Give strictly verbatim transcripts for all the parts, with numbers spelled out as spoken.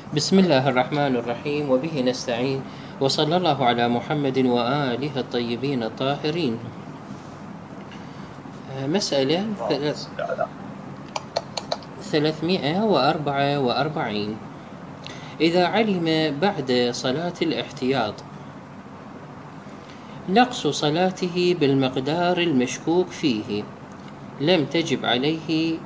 بسم الله الرحمن الرحيم، وبه نستعين، وصلى الله على محمد وآله الطيبين الطاهرين. مسألة ثلاثمائة وأربعة وأربعين. إذا علم بعد صلاة الاحتياط نقص صلاته بالمقدار المشكوك فيه لم تجب عليه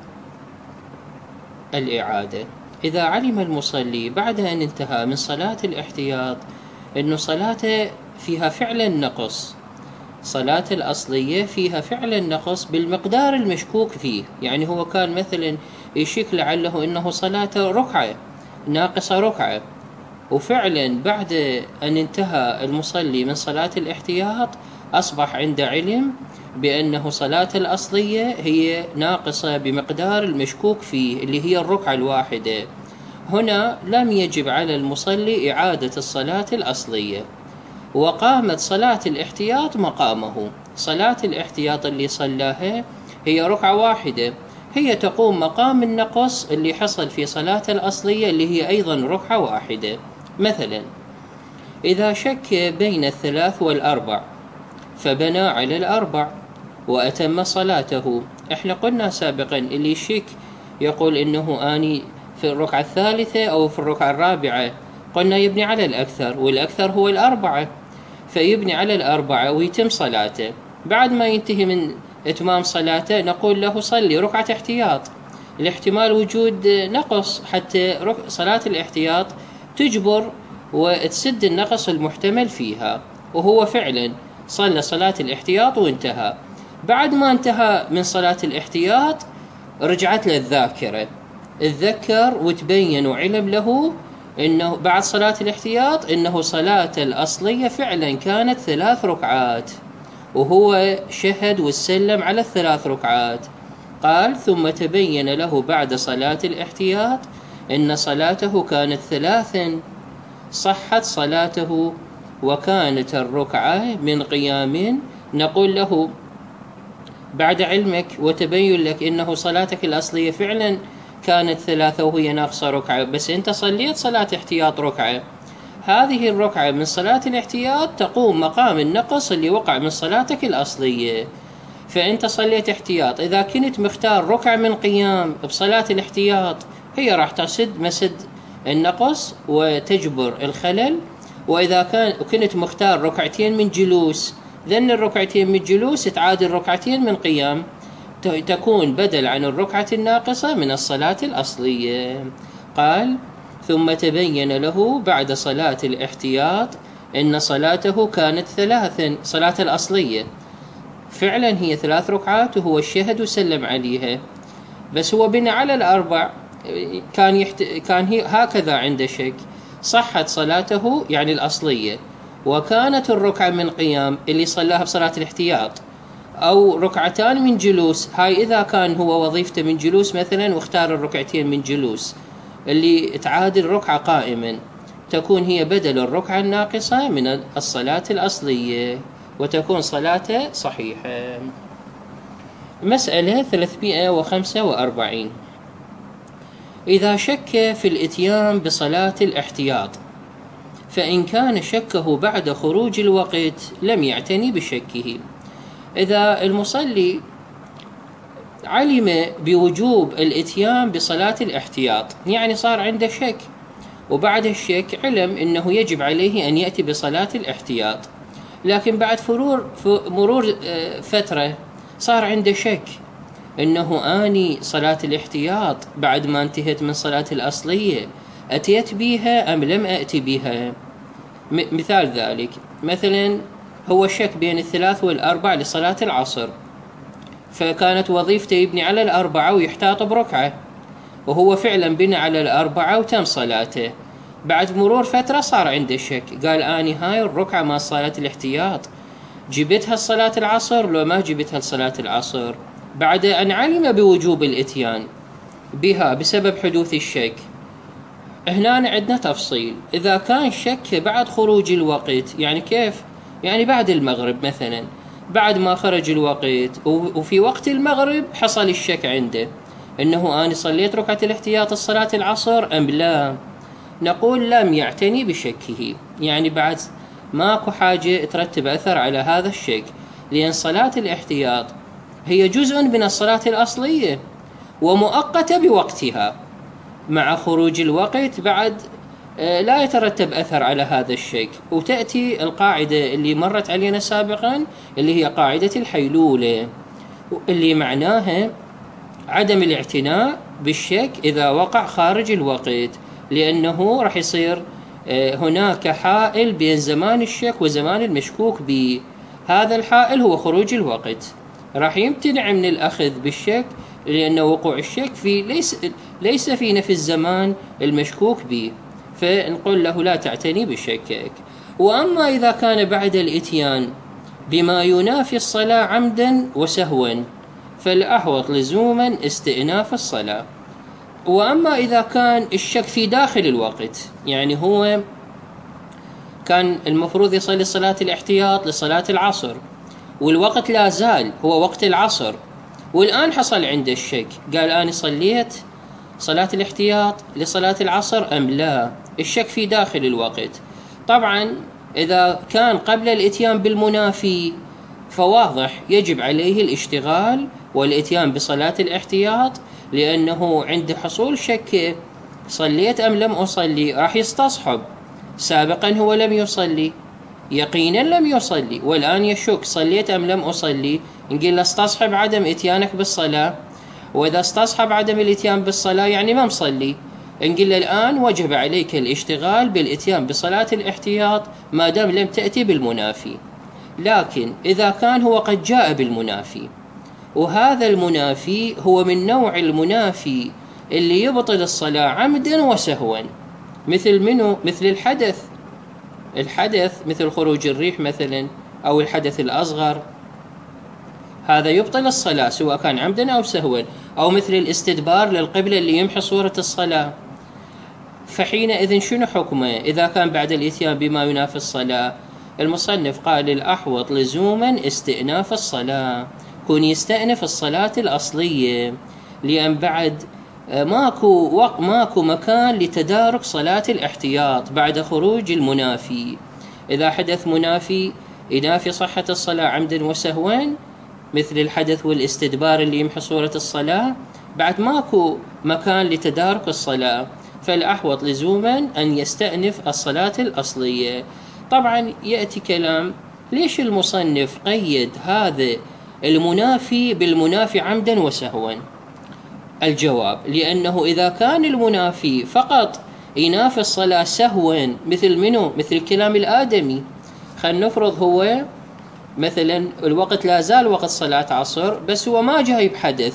الإعادة. إذا علم المصلي بعد أن انتهى من صلاة الاحتياط أن صلاته فيها فعلا نقص، صلاة الأصلية فيها فعلا نقص بالمقدار المشكوك فيه، يعني هو كان مثلا يشك لعله أنه صلاة ركعة ناقصة ركعة، وفعلا بعد أن انتهى المصلي من صلاة الاحتياط أصبح عنده علم بأنه صلاة الأصلية هي ناقصة بمقدار المشكوك فيه اللي هي الركعة الواحدة. هنا لم يجب على المصلي إعادة الصلاة الأصلية، وقامت صلاة الاحتياط مقامه. صلاة الاحتياط اللي صلاها هي ركعة واحدة، هي تقوم مقام النقص اللي حصل في صلاة الأصلية اللي هي أيضا ركعة واحدة. مثلا إذا شك بين الثلاث والأربع فبنى على الأربع وأتم صلاته. احنا قلنا سابقا اللي يشك يقول إنه آني في الركعة الثالثة أو في الركعة الرابعة، قلنا يبني على الأكثر، والأكثر هو الأربعة، فيبني على الأربعة ويتم صلاته. بعد ما ينتهي من إتمام صلاته نقول له صلي ركعة احتياط، لاحتمال وجود نقص حتى صلاة الاحتياط تجبر وتسد النقص المحتمل فيها. وهو فعلا صلى صلاة الاحتياط وانتهى. بعد ما انتهى من صلاة الاحتياط رجعت له الذاكرة، اتذكر وتبين وعلم له إنه بعد صلاة الاحتياط إنه صلاة الأصلية فعلا كانت ثلاث ركعات، وهو شهد وسلم على الثلاث ركعات. قال ثم تبين له بعد صلاة الاحتياط إن صلاته كانت ثلاثا، صحت صلاته وكانت الركعة من قيام. نقول له بعد علمك وتبين لك إنه صلاتك الأصلية فعلا كانت ثلاثة وهي ناقصة ركعة، بس أنت صليت صلاة احتياط ركعة، هذه الركعة من صلاة الاحتياط تقوم مقام النقص اللي وقع من صلاتك الأصلية. فأنت صليت احتياط، إذا كنت مختار ركعة من قيام بصلاة الاحتياط هي راح تسد مسد النقص وتجبر الخلل. وإذا كان كنت مختار ركعتين من جلوس، ذن الركعتين من جلوس تعادل ركعتين من قيام، تكون بدل عن الركعة الناقصة من الصلاة الأصلية. قال ثم تبين له بعد صلاة الاحتياط إن صلاته كانت ثلاثا، صلاة الأصلية فعلا هي ثلاث ركعات وهو الشهد وسلم عليها، بس هو بنى على الأربع، كان يحت... كان هي هكذا عنده شك، صحت صلاته يعني الأصلية، وكانت الركعة من قيام اللي صلاها بصلاة الاحتياط، أو ركعتان من جلوس، هاي إذا كان هو وظيفته من جلوس مثلا واختار الركعتين من جلوس اللي تعادل ركعة قائما، تكون هي بدل الركعة الناقصة من الصلاة الأصلية وتكون صلاته صحيحة. مسألة ثلاثمائة وخمسة وأربعين. إذا شك في الإتيان بصلاة الاحتياط فإن كان شكه بعد خروج الوقت لم يعتني بشكه. إذا المصلي علم بوجوب الإتيان بصلاة الاحتياط، يعني صار عنده شك، وبعد الشك علم أنه يجب عليه أن يأتي بصلاة الاحتياط، لكن بعد فرور مرور فترة صار عنده شك أنه آني صلاة الاحتياط بعد ما انتهت من صلاة الأصلية أتيت بها أم لم أأتي بها. مثال ذلك مثلا هو شك بين الثلاث والأربع لصلاة العصر، فكانت وظيفته يبني على الأربعة ويحتاط بركعة، وهو فعلا بنى على الأربعة وتم صلاته. بعد مرور فترة صار عنده شك، قال آني هاي الركعة ما صلاة الاحتياط جبتها الصلاة العصر لو ما جبتها لصلاة العصر، بعد أن علم بوجوب الإتيان بها بسبب حدوث الشك. هنا عندنا تفصيل، إذا كان شك بعد خروج الوقت، يعني كيف؟ يعني بعد المغرب مثلا، بعد ما خرج الوقت وفي وقت المغرب حصل الشك عنده انه انا صليت ركعة الاحتياط الصلاة العصر ام لا، نقول لم يعتني بشكه، يعني بعد ماكو حاجة ترتب أثر على هذا الشك، لأن صلاة الاحتياط هي جزء من الصلاة الأصلية ومؤقتة بوقتها، مع خروج الوقت بعد لا يترتب أثر على هذا الشك. وتأتي القاعدة اللي مرت علينا سابقا اللي هي قاعدة الحيلولة، اللي معناها عدم الاعتناء بالشك إذا وقع خارج الوقت، لأنه راح يصير هناك حائل بين زمان الشك وزمان المشكوك به. هذا الحائل هو خروج الوقت، راح يمتنع من الأخذ بالشك لأن وقوع الشك في ليس ليس في نفس الزمان المشكوك به، فنقول له لا تعتني بشكك. وأما إذا كان بعد الإتيان بما ينافي الصلاة عمدا وسهوا فالأحوط لزوما استئناف الصلاة. وأما إذا كان الشك في داخل الوقت، يعني هو كان المفروض يصلي صلاة الاحتياط لصلاة العصر والوقت لا زال هو وقت العصر، والآن حصل عنده الشك، قال أنا صليت صلاة الاحتياط لصلاة العصر أم لا؟ الشك في داخل الوقت. طبعا إذا كان قبل الإتيان بالمنافي فواضح يجب عليه الاشتغال والإتيان بصلاة الاحتياط، لأنه عند حصول شك صليت أم لم أصلي راح يستصحب. سابقا هو لم يصلي، يقينا لم يصلي، والآن يشك صليت أم لم أصلي، نقول له استصحب عدم إتيانك بالصلاة، وإذا استصحب عدم الإتيان بالصلاة يعني ما مصلي، نقول له الآن وجب عليك الاشتغال بالإتيان بصلاة الاحتياط ما دام لم تأتي بالمنافي. لكن إذا كان هو قد جاء بالمنافي، وهذا المنافي هو من نوع المنافي اللي يبطل الصلاة عمدا وسهوا، مثل منه؟ مثل الحدث. الحدث مثل خروج الريح مثلا، أو الحدث الأصغر، هذا يبطل الصلاة سواء كان عمدا أو سهوا. أو مثل الاستدبار للقبلة اللي يمحي صورة الصلاة، فحينئذ شنو حكمه إذا كان بعد الإتيان بما ينافي الصلاة؟ المصنف قال الأحوط لزوما استئناف الصلاة، كون يستأنف الصلاة الأصلية، لأن بعد ماكو وق ماكو مكان لتدارك صلاة الاحتياط بعد خروج المنافي. إذا حدث منافي ينافي صحة الصلاة عمدا وسهوا مثل الحدث والاستدبار اللي يمحي صورة الصلاة، بعد ماكو مكان لتدارك الصلاة، فالأحوط لزوما أن يستأنف الصلاة الأصلية. طبعا يأتي كلام ليش المصنف قيد هذا المنافي بالمنافي عمدا وسهوا؟ الجواب لأنه إذا كان المنافي فقط ينافي الصلاة سهوا مثل منه؟ مثل الكلام الآدمي. خلينا نفرض هو مثلا الوقت لا زال وقت صلاة عصر، بس هو ما جايب حدث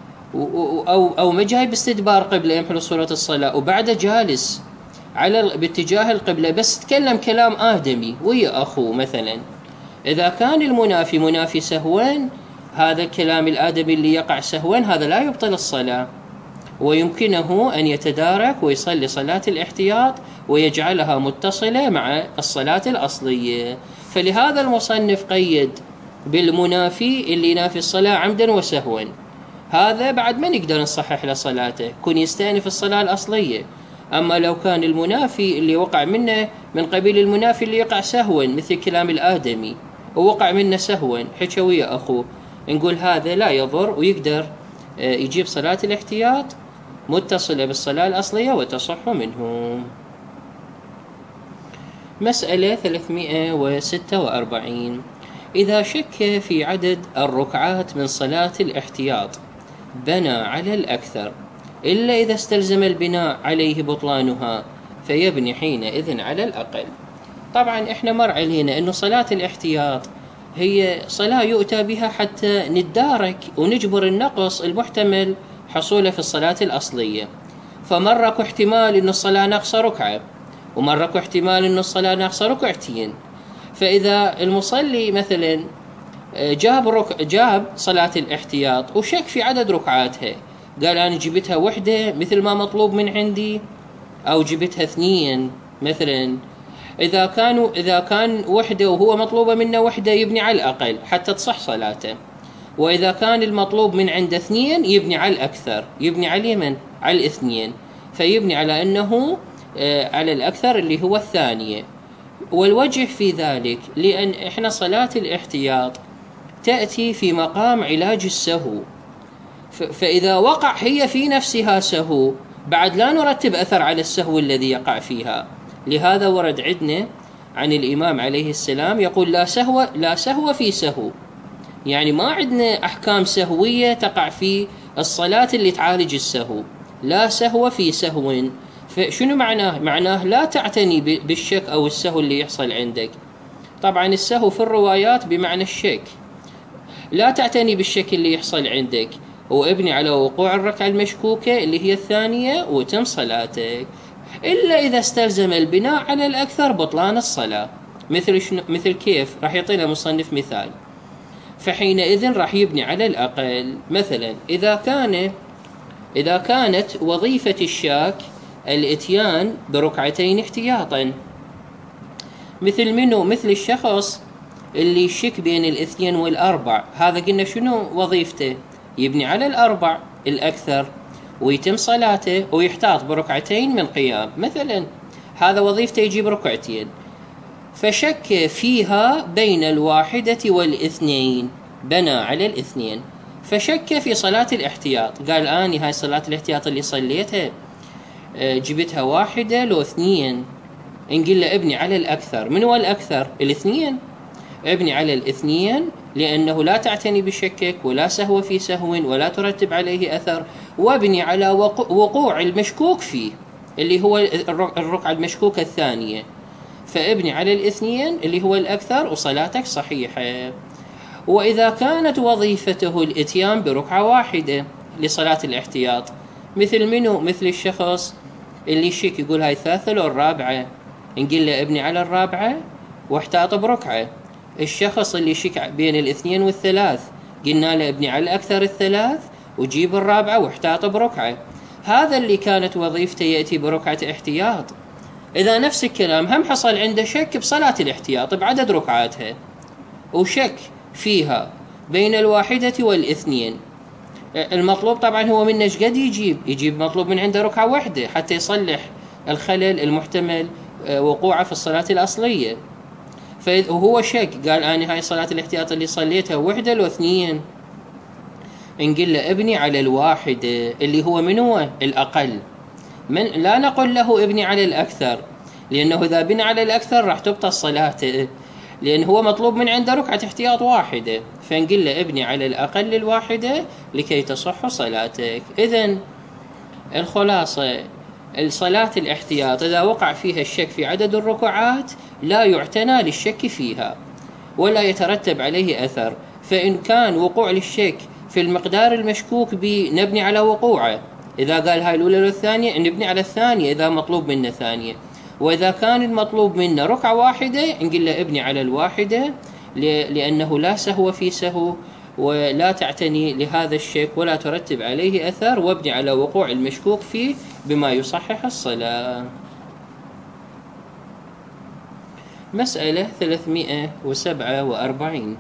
أو أو ما جايب استدبار قبلة يمحي صورة الصلاة، وبعده جالس على باتجاه القبلة بس تكلم كلام آدمي ويا أخوه مثلا. إذا كان المنافي منافي سهوا، هذا الكلام الآدمي اللي يقع سهوا هذا لا يبطل الصلاة، ويمكنه أن يتدارك ويصلي صلاة الاحتياط ويجعلها متصلة مع الصلاة الأصلية. فلهذا المصنف قيد بالمنافي اللي ينافي الصلاة عمدا وسهوا، هذا بعد ما نقدر نصحح له صلاته، كن يستأنف الصلاة الأصلية. أما لو كان المنافي اللي وقع منه من قبيل المنافي اللي يقع سهوا مثل كلام الآدمي ووقع منه سهوا حكوية أخوه، نقول هذا لا يضر ويقدر يجيب صلاة الاحتياط متصلة بالصلاة الأصلية وتصح منه. مسألة ثلاثمائة وستة وأربعين. إذا شك في عدد الركعات من صلاة الاحتياط بنى على الأكثر إلا إذا استلزم البناء عليه بطلانها فيبني حينئذ على الأقل. طبعا إحنا مر علينا أنه صلاة الاحتياط هي صلاة يؤتى بها حتى نتدارك ونجبر النقص المحتمل حصوله في الصلاة الأصلية. فمرك احتمال أن الصلاة ناقص ركعة، ومرك احتمال أن الصلاة ناقص ركعتين. فإذا المصلي مثلا جاب رك... جاب صلاة الاحتياط وشك في عدد ركعاتها، قال أنا جبتها وحدة مثل ما مطلوب من عندي أو جبتها اثنين مثلا، إذا كانوا إذا كان وحدة وهو مطلوبة منه وحدة يبني على الأقل حتى تصح صلاته، وإذا كان المطلوب من عنده اثنين يبني على الأكثر، يبني على من؟ على الاثنين، فيبني على أنه على الأكثر اللي هو الثانية. والوجه في ذلك لأن إحنا صلاة الاحتياط تأتي في مقام علاج السهو، فإذا وقع هي في نفسها سهو بعد لا نرتب أثر على السهو الذي يقع فيها. لهذا ورد عندنا عن الإمام عليه السلام يقول لا سهو لا سهو في سهو، يعني ما عندنا أحكام سهوية تقع في الصلاة اللي تعالج السهو. لا سهو في سهو، فشنو معناه؟ معناه لا تعتني بالشك أو السهو اللي يحصل عندك. طبعا السهو في الروايات بمعنى الشك، لا تعتني بالشك اللي يحصل عندك، وابني على وقوع الركعة المشكوكة اللي هي الثانية وتم صلاتك، إلا إذا استلزم البناء على الأكثر بطلان الصلاة. مثل شنو؟ مثل كيف؟ راح يعطينا مصنف مثال. فحينئذ راح يبني على الأقل. مثلا إذا كان إذا كانت وظيفة الشاك الإتيان بركعتين احتياطا، مثل منه؟ مثل الشخص اللي يشك بين الاثنين والأربع، هذا قلنا شنو وظيفته؟ يبني على الأربع الأكثر ويتم صلاته ويحتاط بركعتين من قيام مثلا، هذا وظيفته يجيب ركعتين. فشك فيها بين الواحدة والاثنين، بنى على الاثنين، فشك في صلاة الاحتياط، قال آني هاي صلاة الاحتياط اللي صليتها جبتها واحدة لو اثنين، نقول له ابني على الأكثر. من هو الأكثر؟ الاثنين، ابني على الاثنين، لأنه لا تعتني بشكك ولا سهو في سهو ولا ترتب عليه أثر، وابني على وقوع المشكوك فيه اللي هو الركعة المشكوكة الثانية، فابني على الاثنين اللي هو الأكثر وصلاتك صحيحة. وإذا كانت وظيفته الإتيان بركعة واحدة لصلاة الاحتياط، مثل منه؟ مثل الشخص اللي يشك يقول هاي الثالثة لو الرابعة، نقول له ابني على الرابعة واحتاط بركعة. الشخص اللي يشك بين الاثنين والثلاث، قلنا له ابني على الأكثر الثلاث وجيب الرابعة واحتاط بركعة. هذا اللي كانت وظيفته يأتي بركعة احتياط. إذا نفس الكلام هم حصل عنده شك بصلاة الاحتياط بعدد ركعاتها، وشك فيها بين الواحدة والاثنين، المطلوب طبعا هو منه ايش قد يجيب؟ يجيب مطلوب من عنده ركعة واحدة حتى يصلح الخلل المحتمل وقوعه في الصلاة الأصلية. وهو شك، قال أنا هاي صلاة الاحتياط اللي صليتها وحدة لو اثنين، نقول له ابني على الواحدة اللي هو من هو الأقل، من لا نقول له ابني على الأكثر، لأنه إذا بنى على الأكثر راح تبطل صلاته، لأن هو مطلوب من عنده ركعة احتياط واحدة، فنقول له ابني على الأقل الواحدة لكي تصح صلاتك. إذن الخلاصة الصلاة الاحتياط إذا وقع فيها الشك في عدد الركعات لا يعتنى للشك فيها ولا يترتب عليه أثر، فإن كان وقوع للشك في المقدار المشكوك به نبني على وقوعه، إذا قال هاي الأولى والثانية نبني على الثانية إذا مطلوب منا ثانية، وإذا كان المطلوب منا ركعة واحدة نقول له ابني على الواحدة، لأنه لا سهو في سهو ولا تعتني لهذا الشك ولا ترتب عليه أثر، وابني على وقوع المشكوك فيه بما يصحح الصلاة. مسألة ثلاثمائة وسبعة وأربعين.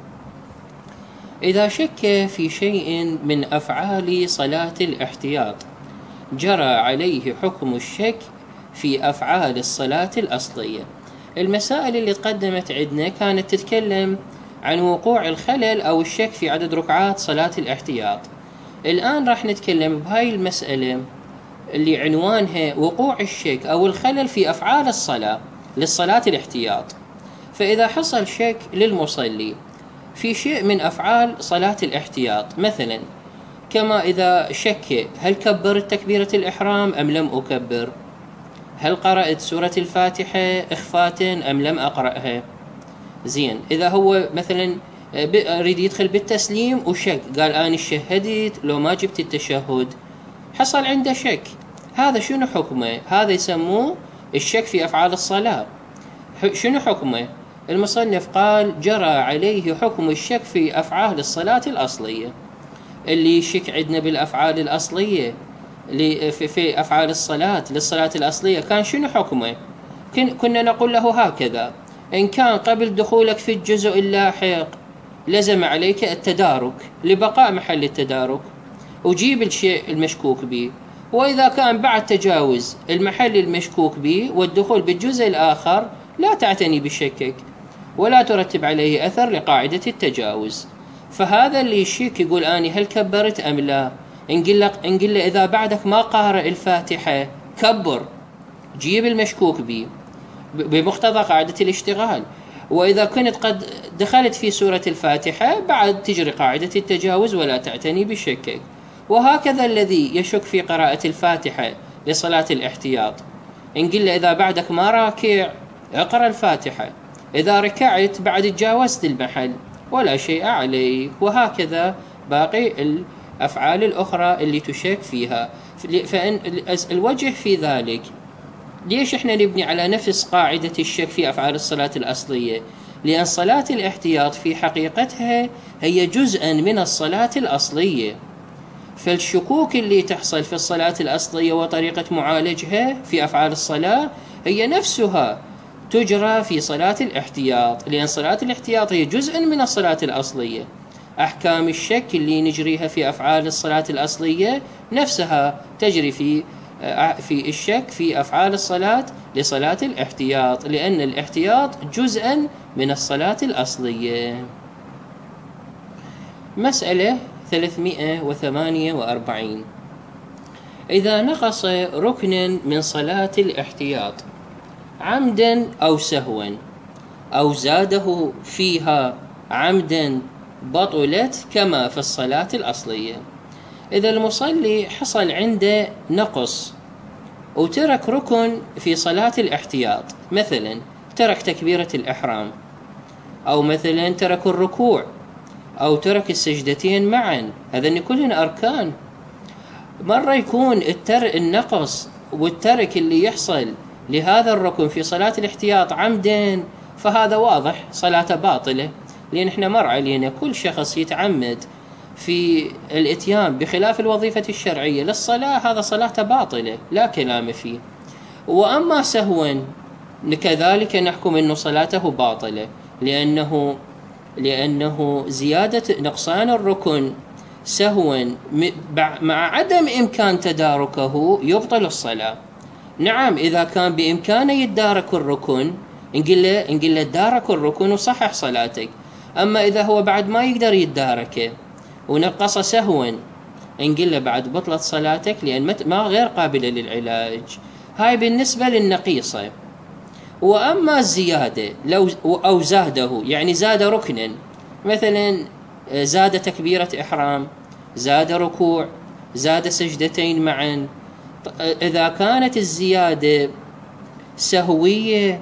إذا شك في شيء من أفعال صلاة الاحتياط جرى عليه حكم الشك في أفعال الصلاة الأصلية. المسائل اللي تقدمت عندنا كانت تتكلم عن وقوع الخلل أو الشك في عدد ركعات صلاة الاحتياط. الآن راح نتكلم بهاي المسألة اللي عنوانها وقوع الشك أو الخلل في أفعال الصلاة للصلاة الاحتياط. فإذا حصل شك للمصلي في شيء من أفعال صلاة الاحتياط، مثلا كما إذا شك هل كبرت تكبيرة الإحرام أم لم أكبر، هل قرأت سورة الفاتحة إخفاء أم لم أقرأها، زين. إذا هو مثلا أريد يدخل بالتسليم وشك، قال أنا شهدت لو ما جبت التشهد، حصل عنده شك، هذا شنو حكمه؟ هذا يسموه الشك في أفعال الصلاة. شنو حكمه؟ المصنف قال جرى عليه حكم الشك في أفعال الصلاة الأصلية. اللي يشك عندنا بالأفعال الأصلية في أفعال الصلاة للصلاة الأصلية كان شنو حكمه؟ كنا نقول له هكذا: إن كان قبل دخولك في الجزء اللاحق لزم عليك التدارك لبقاء محل التدارك وجيب الشيء المشكوك به، وإذا كان بعد تجاوز المحل المشكوك به والدخول بالجزء الآخر لا تعتني بالشكك ولا ترتب عليه أثر لقاعدة التجاوز. فهذا اللي يشيك يقول أني هل كبرت أم لا، نقول له إذا بعدك ما قارئ الفاتحة كبر، جيب المشكوك به بمقتضى قاعدة الاشتغال. وإذا كنت قد دخلت في سورة الفاتحة بعد تجري قاعدة التجاوز ولا تعتني بالشكك. وهكذا الذي يشك في قراءة الفاتحة لصلاة الاحتياط، نقول له إذا بعدك ما راكع اقرأ الفاتحة، إذا ركعت بعد تجاوزت المحل ولا شيء عليك. وهكذا باقي الأفعال الأخرى اللي تشك فيها. فإن الوجه في ذلك ليش احنا نبني على نفس قاعدة الشك في أفعال الصلاة الأصلية؟ لأن صلاة الاحتياط في حقيقتها هي جزءا من الصلاة الأصلية، فالشكوك اللي تحصل في الصلاة الأصلية وطريقة معالجها في أفعال الصلاة هي نفسها تجرى في صلاة الاحتياط، لأن صلاة الاحتياط هي جزء من الصلاة الأصلية. أحكام الشك اللي نجريها في أفعال الصلاة الأصلية نفسها تجري في في الشك في أفعال الصلاة لصلاة الاحتياط، لأن الاحتياط جزءا من الصلاة الأصلية. مسألة ثلاثمائة وثمانية وأربعين: إذا نقص ركن من صلاة الاحتياط عمدا أو سهوا أو زاده فيها عمدا بطلت كما في الصلاة الأصلية. إذا المصلي حصل عنده نقص وترك ركن في صلاة الاحتياط، مثلا ترك تكبيرة الإحرام، أو مثلا ترك الركوع، أو ترك السجدتين معا، هذا كلهن أركان. مرة يكون التر النقص والترك اللي يحصل لهذا الركن في صلاة الاحتياط عمدا، فهذا واضح صلاة باطلة، لأن احنا مر علينا كل شخص يتعمد في الاتيان بخلاف الوظيفة الشرعية للصلاة هذا صلاة باطلة لا كلام فيه. وأما سهوا كذلك نحكم أن صلاته باطلة، لأنه لأنه زيادة نقصان الركن سهوا مع عدم إمكان تداركه يبطل الصلاة. نعم إذا كان بإمكانه يتدارك الركن نقول له نقول له تدارك الركن وصحح صلاتك. أما إذا هو بعد ما يقدر يتداركه ونقص سهوا نقول له بعد بطلت صلاتك، لأن ما غير قابلة للعلاج. هاي بالنسبة للنقيصة. وأما الزيادة لو أو زاده، يعني زاد ركنا، مثلا زاد تكبيرة إحرام، زاد ركوع، زاد سجدتين معا، إذا كانت الزيادة سهوية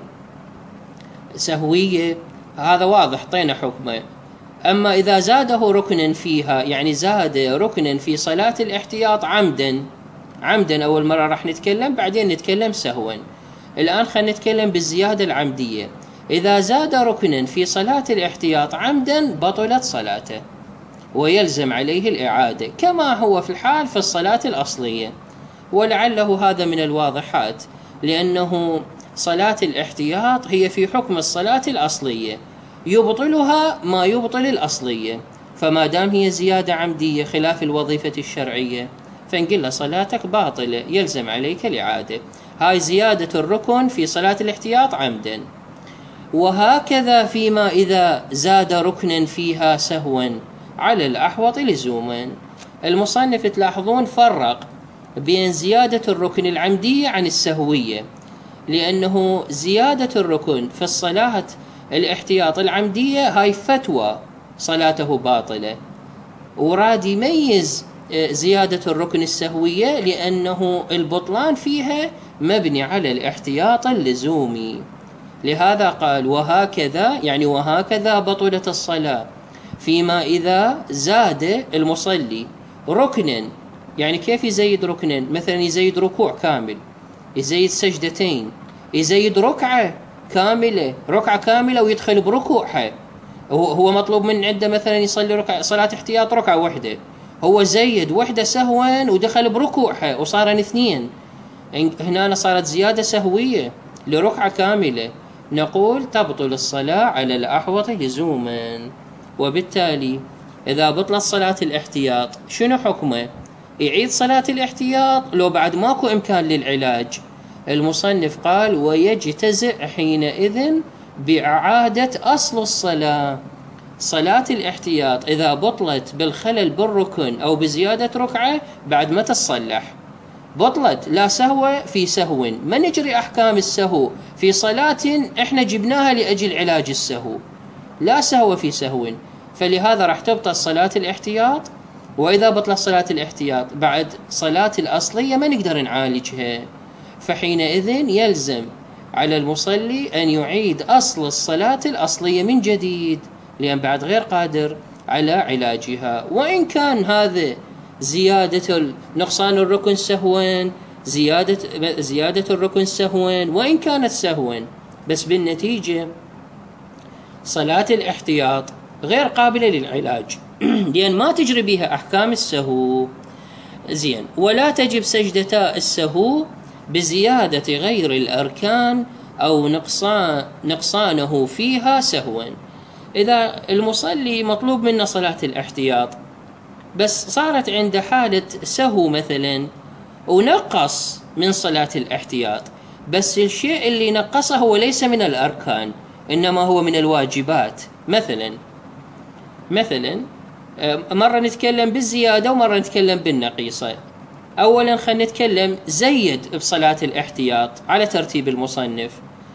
سهوية هذا واضح طينا حكمه. أما إذا زاده ركنا فيها، يعني زاد ركنا في صلاة الاحتياط عمدا عمدا أول مرة راح نتكلم، بعدين نتكلم سهوا. الآن خلينا نتكلم بالزيادة العمدية. إذا زاد ركنا في صلاة الاحتياط عمدا بطلت صلاته ويلزم عليه الإعادة كما هو في الحال في الصلاة الأصلية. ولعله هذا من الواضحات، لأنه صلاة الاحتياط هي في حكم الصلاة الأصلية، يبطلها ما يبطل الأصلية. فما دام هي زيادة عمدية خلاف الوظيفة الشرعية فنقول له صلاتك باطلة يلزم عليك الإعادة. هاي زيادة الركن في صلاة الاحتياط عمدا. وهكذا فيما إذا زاد ركنا فيها سهوا على الأحوط لزوما. المصنف تلاحظون فرق بين زيادة الركن العمدية عن السهوية، لأنه زيادة الركن في الصلاة الاحتياط العمدية هاي فتوى صلاته باطلة، وراد يميز زيادة الركن السهوية لأنه البطلان فيها مبني على الاحتياط اللزومي. لهذا قال وهكذا، يعني وهكذا بطلت الصلاة فيما إذا زاد المصلي ركنا. يعني كيف يزيد ركنا؟ مثلا يزيد ركوع كامل، يزيد سجدتين، يزيد ركعة كاملة ركعة كاملة ويدخل بركوعها. هو مطلوب من عنده مثلا يصلي ركعة صلاة احتياط ركعة واحدة، هو زيد وحدة سهوا ودخل بركوعها وصار اثنين، هنا صارت زيادة سهوية لركعة كاملة. نقول تبطل الصلاة على الأحوط لزوما. وبالتالي إذا بطلت صلاة الاحتياط شنو حكمه؟ يعيد صلاة الاحتياط لو بعد ماكو إمكان للعلاج؟ المصنف قال ويجتزئ حينئذ بإعادة أصل الصلاة. صلاة الاحتياط إذا بطلت بالخلل بالركن أو بزيادة ركعة بعد ما تصلح بطلت، لا سهو في سهو. ما نجري أحكام السهو في صلاة إحنا جبناها لأجل علاج السهو، لا سهو في سهو، فلهذا راح تبطل صلاة الاحتياط. وإذا بطلت صلاة الاحتياط بعد صلاة الأصلية ما نقدر نعالجها، فحينئذ يلزم على المصلي أن يعيد أصل الصلاة الأصلية من جديد، لأن بعد غير قادر على علاجها. وإن كان هذا زيادة نقصان الركن سهوا، زيادة زيادة الركن سهوا، وإن كانت سهوا، بس بالنتيجة صلاة الاحتياط غير قابلة للعلاج لأن ما تجري بها أحكام السهو. زين. ولا تجب سجدتا السهو بزيادة غير الأركان أو نقصان نقصانه فيها سهوا. إذا المصلي مطلوب منه صلاة الاحتياط بس صارت عنده حالة سهو مثلا ونقص من صلاة الاحتياط، بس الشيء اللي نقصه هو ليس من الأركان إنما هو من الواجبات. مثلا مثلا مرة نتكلم بالزيادة ومرة نتكلم بالنقيصة. أولا خلينا نتكلم زيد بصلاة الاحتياط على ترتيب المصنف.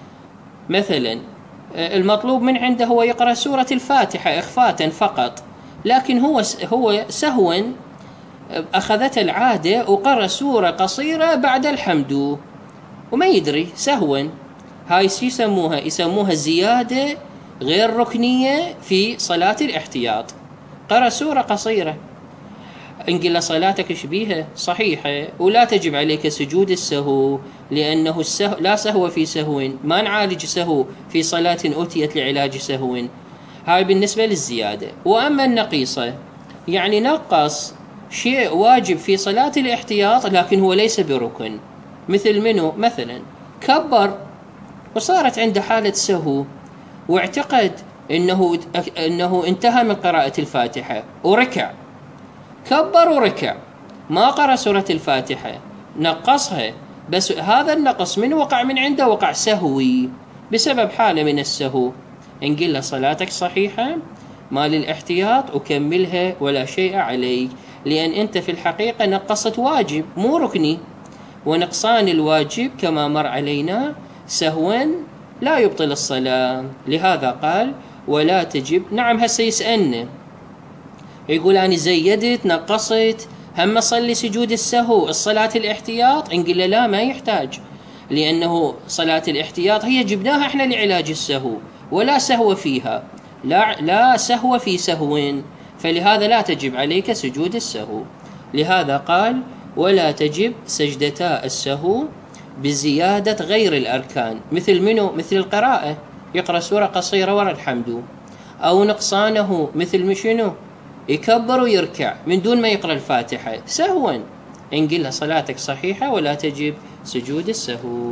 مثلا المطلوب من عنده هو يقرأ سورة الفاتحة إخفاء فقط، لكن هو هو سهوا أخذت العادة وقرأ سورة قصيرة بعد الحمد وما يدري سهوا. هاي يسموها يسموها زيادة غير ركنية في صلاة الاحتياط، قرأ سورة قصيرة. إن قل صلاتك شبيهة صحيحة ولا تجب عليك سجود السهو، لأنه السهو لا سهو في سهو، ما نعالج سهو في صلاة أتيت لعلاج سهو. هاي بالنسبة للزيادة. وأما النقيصة يعني نقص شيء واجب في صلاة الاحتياط لكن هو ليس بركن. مثل منه؟ مثلا كبر وصارت عنده حالة سهو واعتقد إنه إنه انتهى من قراءة الفاتحة وركع، كبر وركع ما قرأ سورة الفاتحة، نقصها، بس هذا النقص من وقع من عنده وقع سهوي بسبب حالة من السهو. نقول له صلاتك صحيحة ما للاحتياط وكملها ولا شيء عليك، لأن أنت في الحقيقة نقصت واجب مو ركني، ونقصان الواجب كما مر علينا سهوا لا يبطل الصلاة. لهذا قال ولا تجب. نعم هسه يسألنا يقول أنا زيدت نقصت هم صلي سجود السهو الصلاة الاحتياط؟ نقول له لا ما يحتاج، لأنه صلاة الاحتياط هي جبناها احنا لعلاج السهو ولا سهو فيها، لا, لا سهو في سهو، فلهذا لا تجب عليك سجود السهو. لهذا قال ولا تجب سجدتا السهو بزيادة غير الأركان. مثل منه؟ مثل القراءة، يقرأ سورة قصيرة وراء الحمد، أو نقصانه مثل مشنو يكبر ويركع من دون ما يقرأ الفاتحة سهوا، نقول له صلاتك صحيحة ولا تجب سجود السهو.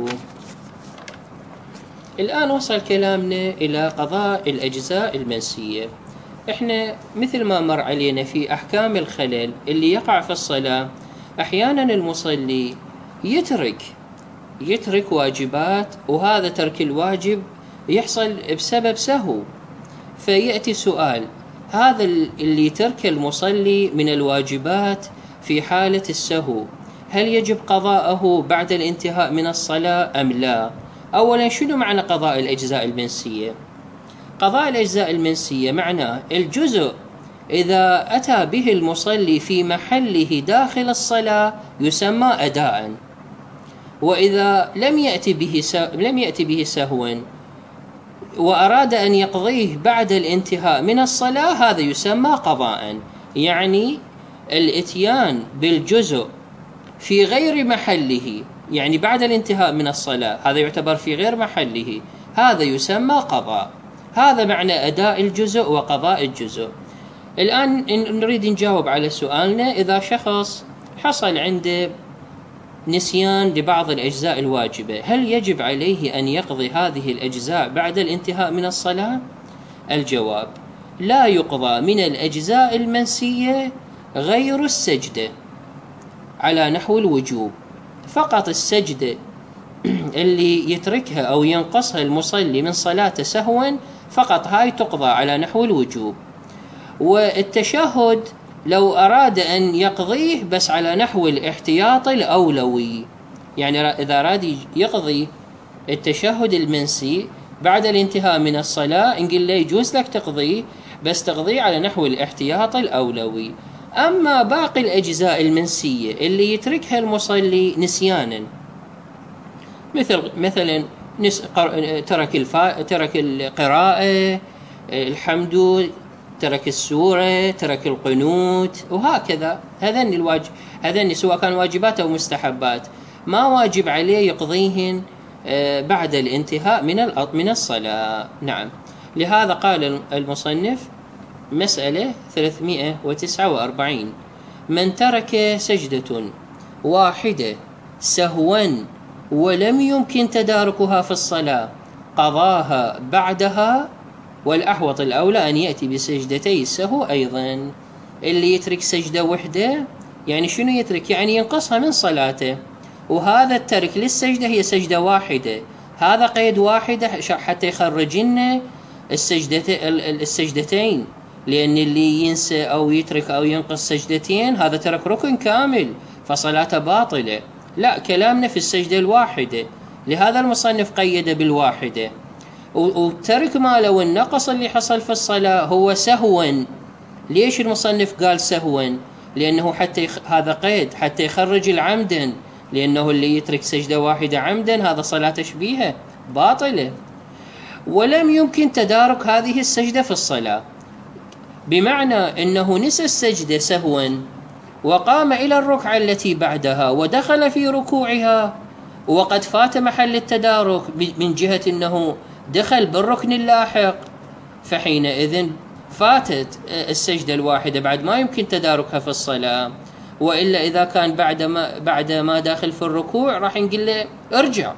الآن وصل كلامنا إلى قضاء الأجزاء المنسية. إحنا مثل ما مر علينا في أحكام الخلل اللي يقع في الصلاة، أحيانا المصلي يترك يترك واجبات، وهذا ترك الواجب يحصل بسبب سهو. فيأتي سؤال، هذا اللي ترك المصلي من الواجبات في حالة السهو هل يجب قضاءه بعد الانتهاء من الصلاة أم لا؟ أولا شنو معنى قضاء الأجزاء المنسية؟ قضاء الأجزاء المنسية معناه الجزء إذا أتى به المصلي في محله داخل الصلاة يسمى أداء، وإذا لم يأتي به لم يأتي به سهوا وأراد أن يقضيه بعد الانتهاء من الصلاة هذا يسمى قضاء. يعني الإتيان بالجزء في غير محله، يعني بعد الانتهاء من الصلاة، هذا يعتبر في غير محله، هذا يسمى قضاء. هذا معنى أداء الجزء وقضاء الجزء. الآن نريد نجاوب على سؤالنا، إذا شخص حصل عنده نسيان لبعض الأجزاء الواجبة هل يجب عليه أن يقضي هذه الأجزاء بعد الانتهاء من الصلاة؟ الجواب لا يقضى من الأجزاء المنسية غير السجدة. على نحو الوجوب. فقط السجدة اللي يتركها أو ينقصها المصلي من صلاته سهوا فقط هاي تقضى على نحو الوجوب. والتشهد لو أراد أن يقضيه بس على نحو الاحتياط الأولوي، يعني إذا أراد يقضي التشهد المنسي بعد الانتهاء من الصلاة نقول له يجوز لك تقضيه، بس تقضيه على نحو الاحتياط الأولوي. أما باقي الأجزاء المنسية اللي يتركها المصلي نسيانا، مثل مثلا ترك الفا... ترك القراءة، الحمد، ترك السورة، ترك القنوت، وهكذا، هذين الواجب، هذين سواء كان واجبات أو مستحبات ما واجب عليه يقضيهن بعد الانتهاء من من الصلاة. نعم. لهذا قال المصنف مسألة ثلاثمائة وتسعة وأربعين: من ترك سجدة واحدة سهوا ولم يمكن تداركها في الصلاة قضاها بعدها، والأحوط الأولى أن يأتي بسجدتي السهو أيضا. اللي يترك سجدة وحدة يعني شنو يترك؟ يعني ينقصها من صلاته، وهذا الترك للسجدة هي سجدة واحدة، هذا قيد واحدة حتى يخرج لنا السجدتين، لأن اللي ينسى أو يترك أو ينقص سجدتين هذا ترك ركن كامل فصلاته باطلة. لا، كلامنا في السجدة الواحدة، لهذا المصنف قيد بالواحدة. وترك ماله والنقص اللي حصل في الصلاة هو سهوا. ليش المصنف قال سهوا؟ لأنه حتى يخ... هذا قيد حتى يخرج العمدا، لأنه اللي يترك سجدة واحدة عمدا هذا صلاته شبيهة باطلة. ولم يمكن تدارك هذه السجدة في الصلاة، بمعنى أنه نسى السجدة سهوا وقام إلى الركعة التي بعدها ودخل في ركوعها وقد فات محل التدارك من جهة أنه دخل بالركن اللاحق، فحينئذ فاتت السجدة الواحدة بعد ما يمكن تداركها في الصلاة. وإلا إذا كان بعد ما, بعد ما داخل في الركوع راح نقول له ارجع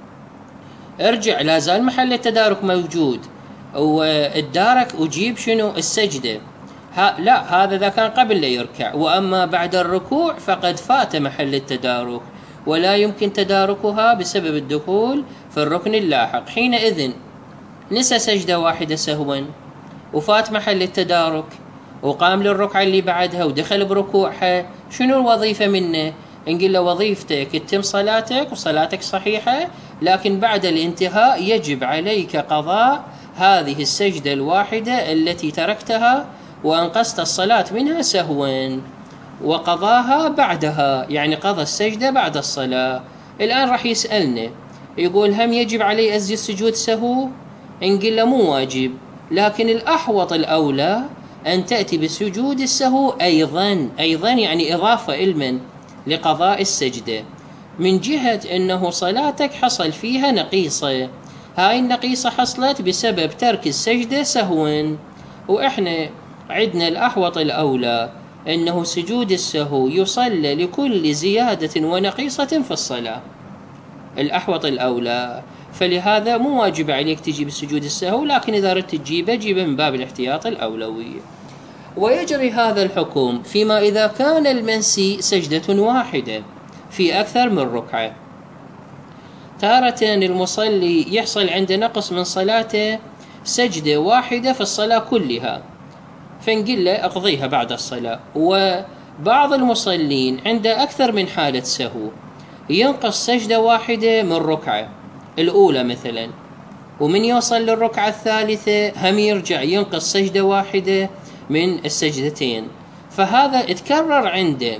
ارجع، لا زال محل التدارك موجود، والدارك أجيب شنو؟ السجدة. ها لا، هذا إذا كان قبل لا يركع، وأما بعد الركوع فقد فات محل التدارك ولا يمكن تداركها بسبب الدخول في الركن اللاحق. حينئذ نسى سجدة واحدة سهوا وفات محل التدارك وقام للركعة اللي بعدها ودخل بركوعها، شنو الوظيفة منه؟ نقول له وظيفتك تتم صلاتك وصلاتك صحيحة، لكن بعد الانتهاء يجب عليك قضاء هذه السجدة الواحدة التي تركتها وأنقصت الصلاة منها سهوا، وقضاها بعدها، يعني قضى السجدة بعد الصلاة. الآن راح يسألنا يقول هم يجب علي أسجد سجود سهو؟ نقول له مو واجب، لكن الأحوط الأولى أن تأتي بسجود السهو أيضا، أيضا يعني إضافة علما لقضاء السجدة، من جهة أنه صلاتك حصل فيها نقيصة، هاي النقيصة حصلت بسبب ترك السجدة سهوا. وإحنا عندنا الأحوط الأولى أنه سجود السهو يصلى لكل زيادة ونقيصة في الصلاة، الأحوط الأولى، فلهذا مو واجب عليك تجيب السجود السهو، لكن إذا أردت تجيبه جيبه من باب الاحتياط الأولوي. ويجري هذا الحكم فيما إذا كان المنسي سجدة واحدة في أكثر من ركعة. تارة المصلي يحصل عند نقص من صلاته سجدة واحدة في الصلاة كلها، فنقول له أقضيها بعد الصلاة. وبعض المصلين عنده أكثر من حالة سهو، ينقص سجدة واحدة من ركعة الأولى مثلا، ومن يوصل للركعة الثالثة هم يرجع ينقص سجدة واحدة من السجدتين، فهذا اتكرر عنده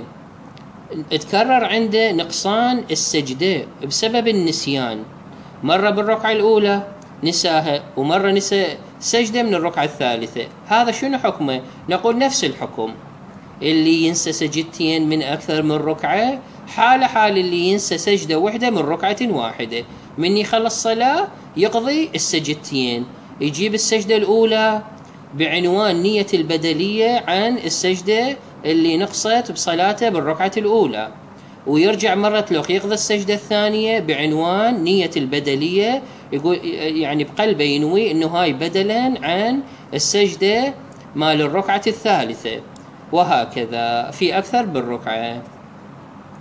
اتكرر عنده نقصان السجدة بسبب النسيان، مرة بالركعة الأولى نساها ومرة نسى سجدة من الركعة الثالثة. هذا شنو حكمه؟ نقول نفس الحكم، اللي ينسى سجدتين من أكثر من ركعة حال حال اللي ينسى سجدة واحدة من ركعة واحدة، من يخلص صلاة يقضي السجدتين، يجيب السجدة الأولى بعنوان نية البدلية عن السجدة اللي نقصت بصلاته بالركعة الأولى، ويرجع مرة ثلاث يقضي السجدة الثانية بعنوان نية البدلية، يقول يعني بقلبه ينوي إنه هاي بدلا عن السجدة مال الركعة الثالثة، وهكذا في أكثر بالركعة.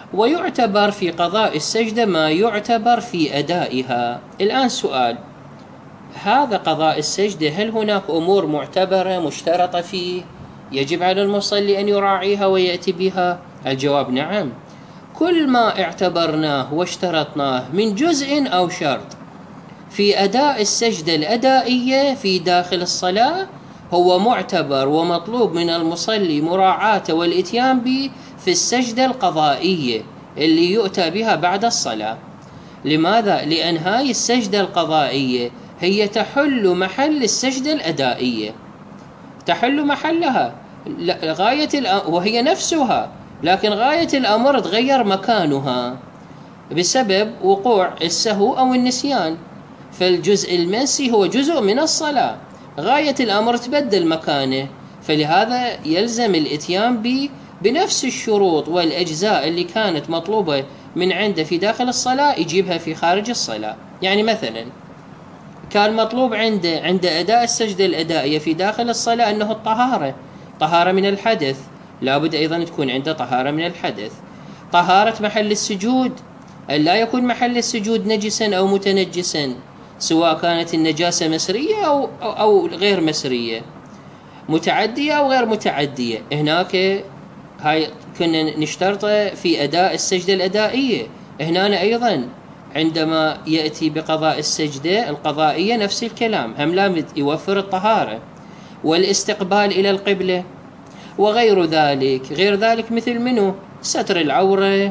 ويعتبر في قضاء السجدة ما يعتبر في أدائها. الآن سؤال: هذا قضاء السجدة هل هناك أمور معتبرة مشترطة فيه يجب على المصلي أن يراعيها ويأتي بها؟ الجواب نعم. كل ما اعتبرناه واشترطناه من جزء أو شرط في أداء السجدة الأدائية في داخل الصلاة هو معتبر ومطلوب من المصلي مراعاته والإتيان به في السجدة القضائية اللي يؤتى بها بعد الصلاة. لماذا؟ لأن هاي السجدة القضائية هي تحل محل السجدة الأدائية، تحل محلها غاية الأمر، وهي نفسها، لكن غاية الأمر تغير مكانها بسبب وقوع السهو أو النسيان. فالجزء المنسي هو جزء من الصلاة، غاية الأمر تبدل مكانه، فلهذا يلزم الإتيان به بنفس الشروط والأجزاء اللي كانت مطلوبة من عنده في داخل الصلاة يجيبها في خارج الصلاة. يعني مثلا كان مطلوب عنده عند أداء السجدة الأدائية في داخل الصلاة أنه الطهارة، طهارة من الحدث، لابد أيضا تكون عنده طهارة من الحدث. طهارة محل السجود، أن لا يكون محل السجود نجسا أو متنجسا، سواء كانت النجاسة مسرية أو, أو غير مسرية، متعدية أو غير متعدية. هناك هاي كنا نشترطه في أداء السجدة الأدائية. هنا أيضا عندما يأتي بقضاء السجدة القضائية نفس الكلام، هم لا يوفر الطهارة والاستقبال إلى القبلة وغير ذلك. غير ذلك مثل منه ستر العورة،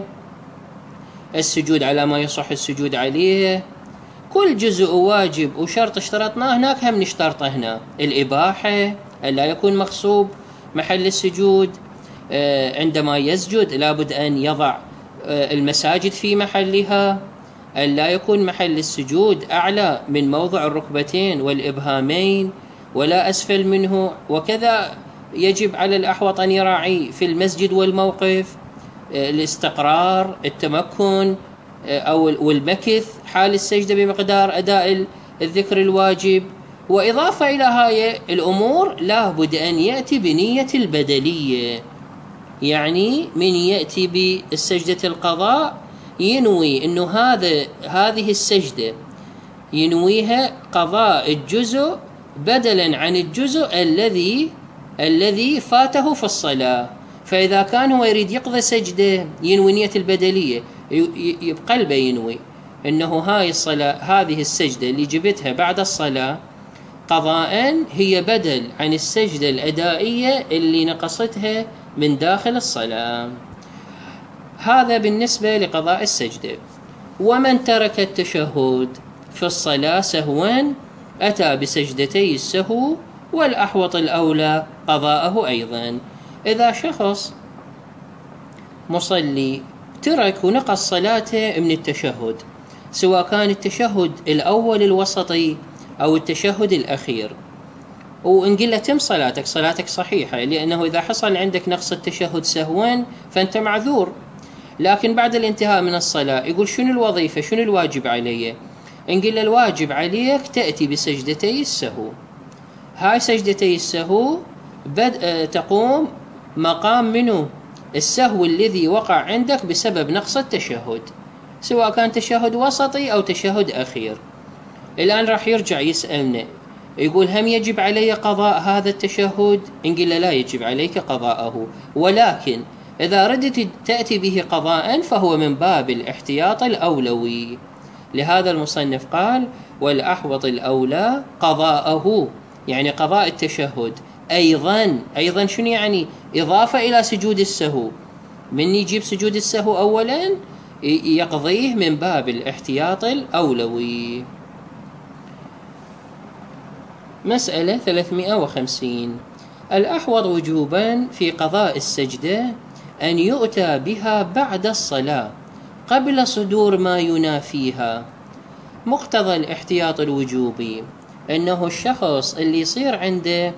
السجود على ما يصح السجود عليه، كل جزء واجب وشرط اشترطناه هناك هم نشترطه هنا. الإباحة، ألا يكون مغصوب محل السجود، عندما يسجد لابد أن يضع المساجد في محلها، ألا يكون محل السجود أعلى من موضع الركبتين والإبهامين ولا أسفل منه. وكذا يجب على الأحوط أن يراعي في المسجد والموقف الاستقرار، التمكن أو والمكث حال السجدة بمقدار أداء الذكر الواجب. وإضافة إلى هاي الأمور لابد أن يأتي بنية البدلية، يعني من يأتي بالسجدة القضاء ينوي أنه هذا هذه السجدة ينويها قضاء الجزء بدلا عن الجزء الذي الذي فاته في الصلاة. فإذا كان هو يريد يقضي سجدة ينوي نية البدلية، بقلبه ينوي أنه هاي الصلاة هذه السجدة اللي جبتها بعد الصلاة قضاء هي بدل عن السجدة الأدائية اللي نقصتها من داخل الصلاة. هذا بالنسبة لقضاء السجدة. ومن ترك التشهد في الصلاة سهوا أتى بسجدتي السهو، والأحوط الأولى قضاءه أيضا. إذا شخص مصلي ترك ونقص صلاته من التشهد، سواء كان التشهد الأول الوسطي أو التشهد الأخير، وإن له تم صلاتك، صلاتك صحيحة، لأنه إذا حصل عندك نقص التشهد سهوا فأنت معذور. لكن بعد الانتهاء من الصلاة يقول شنو الوظيفة، شنو الواجب علي؟ إن قل الواجب عليك تأتي بسجدتي السهو. هاي سجدتي السهو بد... تقوم مقام منه السهو الذي وقع عندك بسبب نقص التشهد، سواء كان تشهد وسطي أو تشهد أخير. الآن راح يرجع يسألنا يقول هم يجب علي قضاء هذا التشهد؟ إن قل لا يجب عليك قضاءه، ولكن إذا ردت تأتي به قضاء فهو من باب الاحتياط الأولوي. لهذا المصنف قال والأحوط الأولى قضاءه، يعني قضاء التشهد أيضا. أيضا شنو يعني؟ إضافة إلى سجود السهو، من يجيب سجود السهو أولا يقضيه من باب الاحتياط الأولوي. مسألة ثلاثمائة وخمسين: الأحوط وجوبا في قضاء السجدة أن يؤتى بها بعد الصلاة قبل صدور ما ينافيها. مقتضى الاحتياط الوجوبي أنه الشخص اللي يصير عنده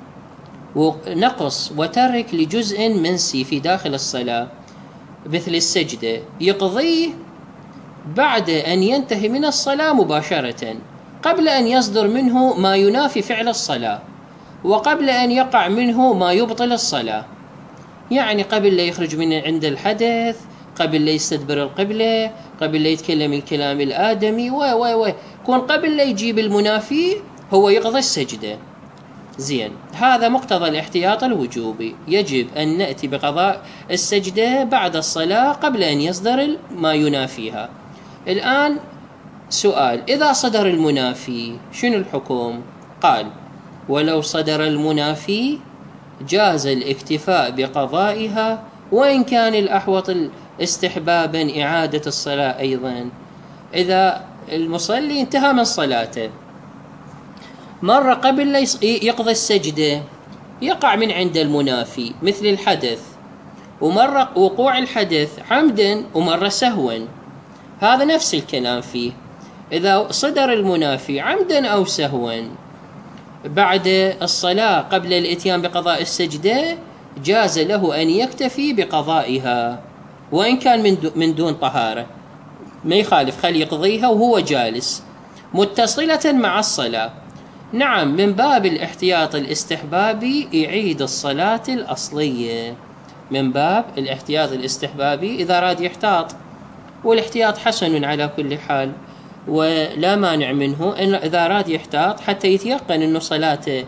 نقص وترك لجزء منسي في داخل الصلاة مثل السجدة يقضيه بعد أن ينتهي من الصلاة مباشرة، قبل أن يصدر منه ما ينافي فعل الصلاة، وقبل أن يقع منه ما يبطل الصلاة. يعني قبل لا يخرج من عند الحدث، قبل لا يستدبر القبلة، قبل لا يتكلم الكلام الآدمي، و و و كون قبل لا يجيب المنافي هو يقضي السجدة. زين، هذا مقتضى الاحتياط الوجوبي، يجب أن نأتي بقضاء السجدة بعد الصلاة قبل أن يصدر ما ينافيها. الآن سؤال: إذا صدر المنافي شنو الحكم؟ قال: ولو صدر المنافي جاز الاكتفاء بقضائها، وإن كان الأحوط استحبابا إعادة الصلاة أيضا. إذا المصلي انتهى من صلاته، مرة قبل لا يقضي السجدة يقع من عند المنافي مثل الحدث، ومرة وقوع الحدث عمدا ومرة سهوا، هذا نفس الكلام فيه. إذا صدر المنافي عمدا أو سهوا بعد الصلاة قبل الإتيان بقضاء السجدة، جاز له أن يكتفي بقضائها وإن كان من دون طهارة، ما يخالف، خلي يقضيها وهو جالس متصلة مع الصلاة. نعم، من باب الاحتياط الاستحبابي يعيد الصلاة الأصلية، من باب الاحتياط الاستحبابي إذا راد يحتاط، والاحتياط حسن على كل حال ولا مانع منه، إن إذا راد يحتاط حتى يتيقن أنه صلاته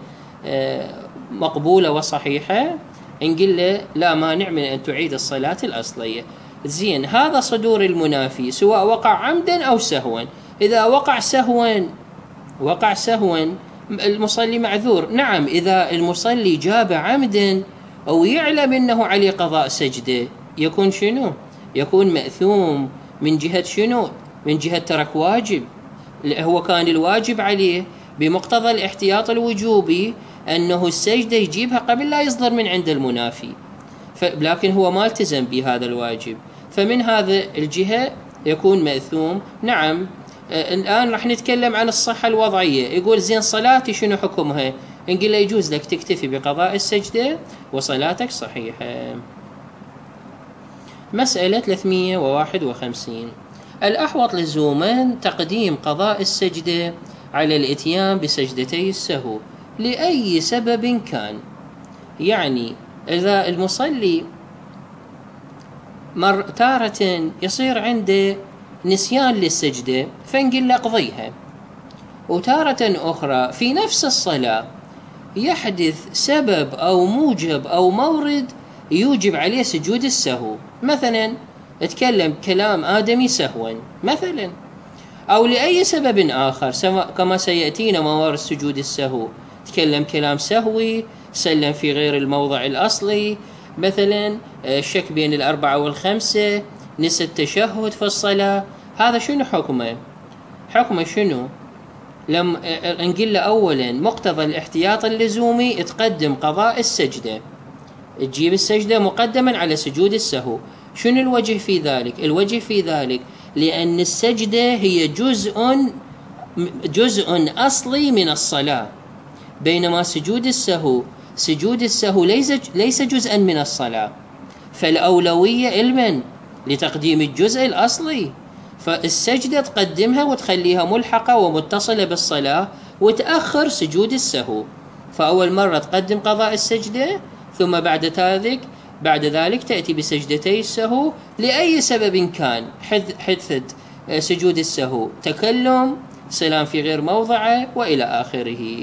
مقبولة وصحيحة، نقول له لا مانع من أن تعيد الصلاة الأصلية. زين، هذا صدور المنافي سواء وقع عمدا أو سهوا. إذا وقع سهوا وقع سهوا المصلي معذور. نعم، إذا المصلي جاب عمدا أو يعلم أنه عليه قضاء سجدة يكون شنو؟ يكون مأثوم. من جهة شنو؟ من جهة ترك واجب. هو كان الواجب عليه بمقتضى الاحتياط الوجوبي أنه السجدة يجيبها قبل لا يصدر من عند المنافي، لكن هو ما التزم بهذا الواجب، فمن هذا الجهة يكون مأثوم. نعم، الآن رح نتكلم عن الصحة الوضعية. يقول: زين، صلاتي شنو حكمها؟ نقول له يجوز لك تكتفي بقضاء السجدة وصلاتك صحيحة. مسألة ثلاثمئة وواحد وخمسين: الأحوط لزوما تقديم قضاء السجدة على الإتيان بسجدتي السهو لأي سبب كان. يعني إذا المصلي مر تارة يصير عنده نسيان للسجدة فنقول له اقضيها، وتارة أخرى في نفس الصلاة يحدث سبب أو موجب أو مورد يوجب عليه سجود السهو، مثلا اتكلم كلام آدمي سهوا مثلا، أو لأي سبب آخر كما سيأتينا موارد سجود السهو، تكلم كلام سهوي، سلم في غير الموضع الأصلي، مثلا الشك بين الأربعة والخمسة، نسى التشهد في الصلاة، هذا شنو حكمه؟ حكمه شنو؟ لم نقول له أولا مقتضى الاحتياط اللزومي تقدم قضاء السجدة، تجيب السجدة مقدما على سجود السهو. شنو الوجه في ذلك؟ الوجه في ذلك لأن السجدة هي جزء جزء أصلي من الصلاة، بينما سجود السهو سجود السهو ليس ليس جزءا من الصلاة، فالأولوية لمن؟ لتقديم الجزء الأصلي، فالسجدة تقدمها وتخليها ملحقة ومتصلة بالصلاة وتأخر سجود السهو، فأول مرة تقدم قضاء السجدة ثم بعد ذلك بعد ذلك تأتي بسجدتي السهو لأي سبب كان حدثت سجود السهو، تكلم، سلام في غير موضعه وإلى آخره.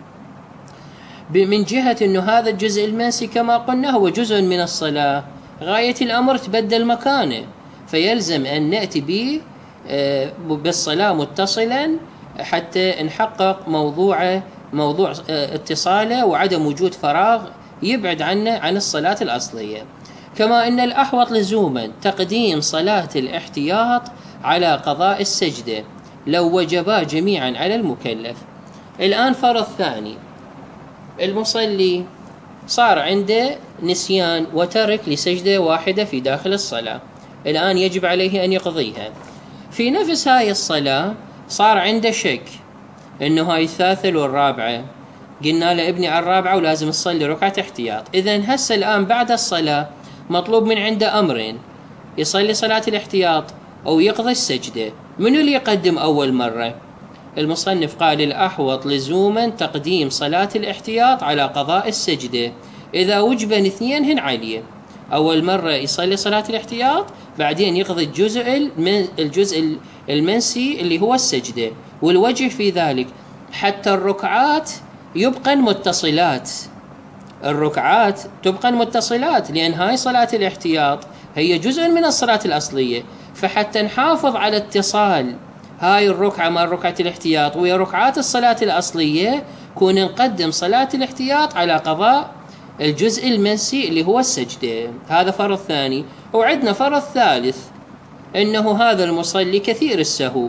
من جهة أنه هذا الجزء المنسي كما قلنا هو جزء من الصلاة، غاية الأمر تبدل مكانه، فيلزم أن نأتي به بالصلاة متصلا حتى نحقق موضوع موضوع اتصاله وعدم وجود فراغ يبعد عنه عن الصلاة الأصلية. كما أن الأحوط لزوما تقديم صلاة الاحتياط على قضاء السجدة لو وجبا جميعا على المكلف. الآن فرض ثاني، المصلي صار عنده نسيان وترك لسجدة واحدة في داخل الصلاة، الآن يجب عليه أن يقضيها. في نفس هاي الصلاة صار عنده شك إنه هاي الثالثة والرابعة، قلنا له ابني على الرابعة ولازم تصلي ركعة احتياط. إذن هسه الآن بعد الصلاة مطلوب من عنده أمرين، يصلي صلاة الاحتياط أو يقضي السجدة. منو اللي يقدم أول مرة؟ المصنف قال الأحوط لزوما تقديم صلاة الاحتياط على قضاء السجدة إذا وجبا اثنين هن عليه. أول مرة يصلي صلاة الاحتياط، بعدين يقضي الجزء الجزء المنسي اللي هو السجدة. والوجه في ذلك حتى الركعات يبقى متصلات، الركعات تبقى متصلات، لأن هاي صلاة الاحتياط هي جزء من الصلاة الأصلية، فحتى نحافظ على اتصال هاي الركعة مع ركعة الاحتياط وهي ركعات الصلاة الأصلية، كون نقدم صلاة الاحتياط على قضاء الجزء المنسي اللي هو السجدة. هذا فرض ثاني. وعندنا فرض ثالث، إنه هذا المصلي كثير السهو،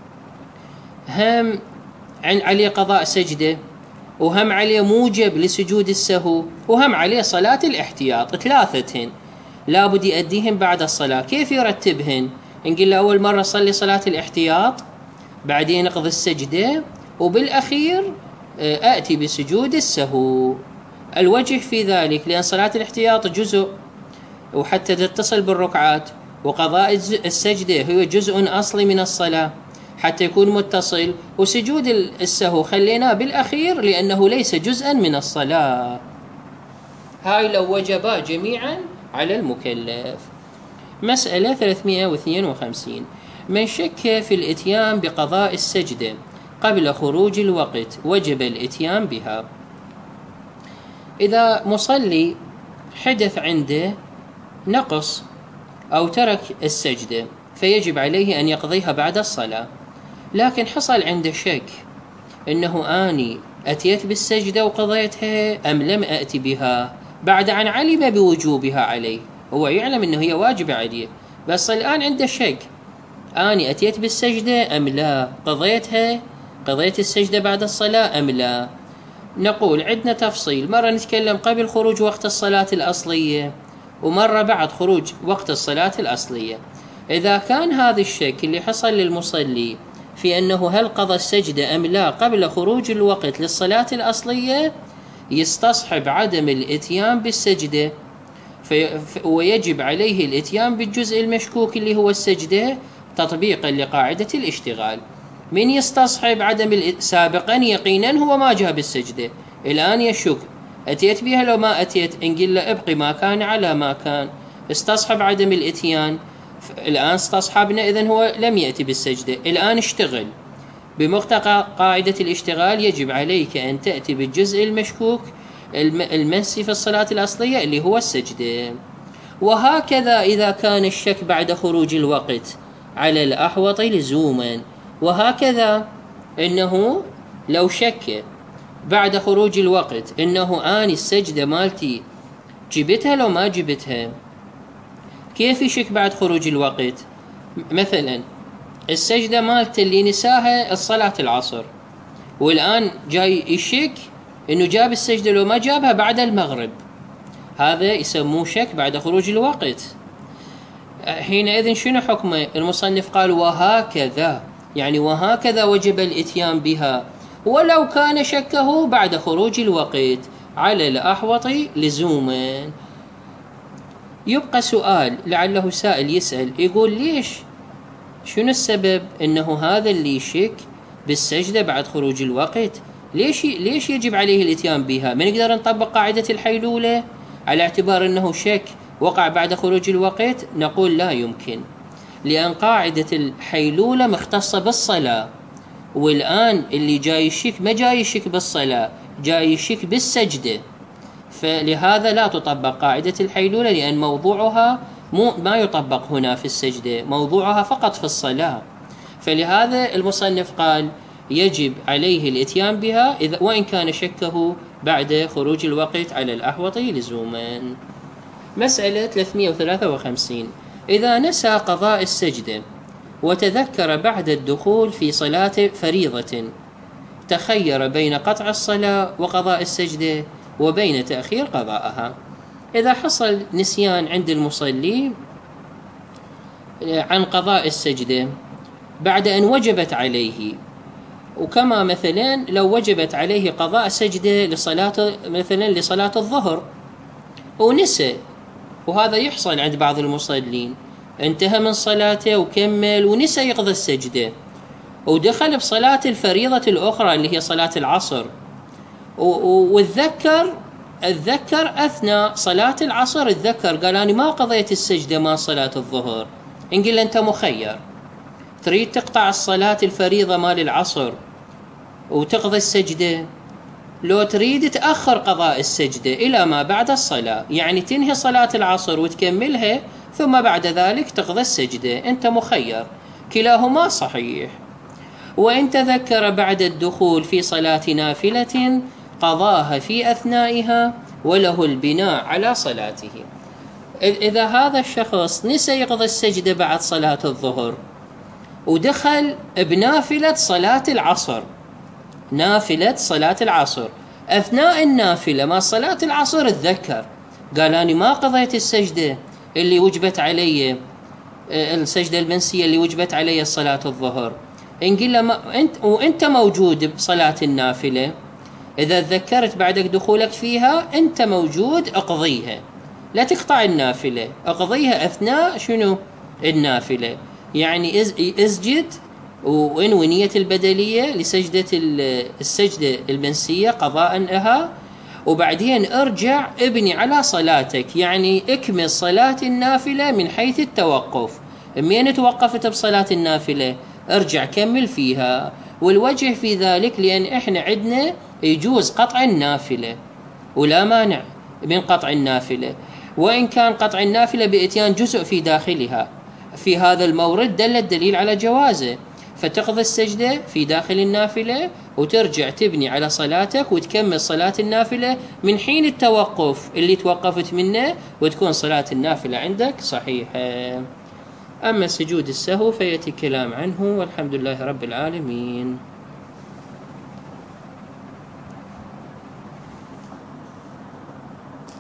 هم عليه قضاء سجدة، وهم عليه موجب لسجود السهو، وهم عليه صلاة الاحتياط، ثلاثتهن لابد يؤديهن بعد الصلاة. كيف يرتبهن؟ نقول له أول مرة صلي صلاة الاحتياط، بعدين اقضي السجدة، وبالأخير أأتي بسجود السهو. الوجه في ذلك لأن صلاة الاحتياط جزء، وحتى تتصل بالركعات، وقضاء السجدة هو جزء أصلي من الصلاة حتى يكون متصل، وسجود السهو خليناه بالأخير لأنه ليس جزءا من الصلاة. هاي لو وجبا جميعا على المكلف. مسألة ثلاثمائة واثنين وخمسين. من شك في الإتيان بقضاء السجدة قبل خروج الوقت وجب الإتيان بها. إذا مصلي حدث عنده نقص أو ترك السجدة فيجب عليه أن يقضيها بعد الصلاة، لكن حصل عنده شك إنه آني أتيت بالسجدة وقضيتها أم لم أأتي بها، بعد أن علم بوجوبها عليه، هو يعلم إنه هي واجبة عليه، بس الآن عنده شك آني أتيت بالسجدة أم لا، قضيتها قضيت السجدة بعد الصلاة أم لا. نقول عندنا تفصيل، مرة نتكلم قبل خروج وقت الصلاة الأصلية، ومرة بعد خروج وقت الصلاة الأصلية. إذا كان هذا الشك اللي حصل للمصلي في أنه هل قضى السجدة أم لا قبل خروج الوقت للصلاة الأصلية، يستصحب عدم الإتيان بالسجدة، ويجب عليه الإتيان بالجزء المشكوك اللي هو السجدة تطبيقا لقاعدة الاشتغال. من يستصحب عدم سابقا يقينا هو ما جاء بالسجدة، الآن يشك أتيت بها لو ما أتيت، نقول له ابقي ما كان على ما كان، استصحب عدم الإتيان، الآن استصحبنا إذن هو لم يأتي بالسجدة، الآن اشتغل بمقتضى قاعدة الاشتغال، يجب عليك أن تأتي بالجزء المشكوك المنسي في الصلاة الأصلية اللي هو السجدة. وهكذا إذا كان الشك بعد خروج الوقت على الأحوط لزوما، وهكذا إنه لو شك بعد خروج الوقت إنه آني السجدة مالتي جبتها لو ما جبتها، كيف يشك بعد خروج الوقت؟ مثلا السجدة مالته اللي نساها الصلاة العصر، والآن جاي يشك إنه جاب السجدة لو ما جابها بعد المغرب، هذا يسموه شك بعد خروج الوقت. حينئذ شنو حكمه؟ المصنف قال وهكذا، يعني وهكذا وجب الإتيان بها ولو كان شكه بعد خروج الوقت على الأحوط لزوما. يبقى سؤال، لعله سائل يسأل يقول ليش، شنو السبب انه هذا اللي يشك بالسجدة بعد خروج الوقت ليش ليش يجب عليه الاتيان بها؟ ما نقدر نطبق قاعدة الحيلولة على اعتبار انه شك وقع بعد خروج الوقت؟ نقول لا يمكن، لأن قاعدة الحيلولة مختصة بالصلاة، والآن اللي جاي يشك ما جاي يشك بالصلاة، جاي يشك بالسجدة، فلهذا لا تطبق قاعدة الحيلولة، لأن موضوعها مو ما يطبق هنا في السجدة، موضوعها فقط في الصلاة. فلهذا المصنف قال يجب عليه الاتيان بها إذا وإن كان شكه بعد خروج الوقت على الأحوط لزوما. مسألة ثلاثمائة وثلاثة وخمسين. إذا نسى قضاء السجدة وتذكر بعد الدخول في صلاة فريضة، تخير بين قطع الصلاة وقضاء السجدة وبين تأخير قضاءها. إذا حصل نسيان عند المصلي عن قضاء السجدة بعد أن وجبت عليه، وكما مثلا لو وجبت عليه قضاء سجدة لصلاة مثلا لصلاة الظهر ونسى، وهذا يحصل عند بعض المصلين، انتهى من صلاته وكمل ونسى يقضي السجدة، ودخل بصلاة الفريضة الأخرى اللي هي صلاة العصر، وتذكر اتذكر اثناء صلاة العصر، اتذكر قال انا ما قضيت السجدة مال صلاة الظهر، نقول له انت مخير، تريد تقطع الصلاة الفريضة مال العصر وتقضي السجدة، لو تريد تأخر قضاء السجدة إلى ما بعد الصلاة، يعني تنهي صلاة العصر وتكملها ثم بعد ذلك تقضي السجدة، أنت مخير، كلاهما صحيح. وإن تذكر بعد الدخول في صلاة نافلة قضاها في أثنائها وله البناء على صلاته. إذا هذا الشخص نسي يقضي السجدة بعد صلاة الظهر ودخل بنافلة صلاة العصر، نافلة صلاة العصر، أثناء النافلة ما صلاة العصر اتذكر قال أنا ما قضيت السجدة اللي وجبت علي، السجدة المنسية اللي وجبت علي صلاة الظهر، نقول له ما أنت وأنت موجود بصلاة النافلة، إذا تذكرت بعدك دخولك فيها أنت موجود اقضيها، لا تقطع النافلة، اقضيها أثناء شنو النافلة، يعني اسجد وانوي نية البدلية لسجدة السجدة المنسية قضاء لها، وبعدين ارجع ابني على صلاتك، يعني اكمل صلاة النافلة من حيث التوقف، من توقفت بصلاة النافلة ارجع كمل فيها. والوجه في ذلك لأن احنا عندنا يجوز قطع النافلة ولا مانع من قطع النافلة، وإن كان قطع النافلة بإتيان جزء في داخلها، في هذا المورد دل الدليل على جوازه، فتقضي السجدة في داخل النافلة وترجع تبني على صلاتك وتكمل صلاة النافلة من حين التوقف اللي توقفت منه، وتكون صلاة النافلة عندك صحيحة. أما سجود السهو فيأتي الكلام عنه، والحمد لله رب العالمين.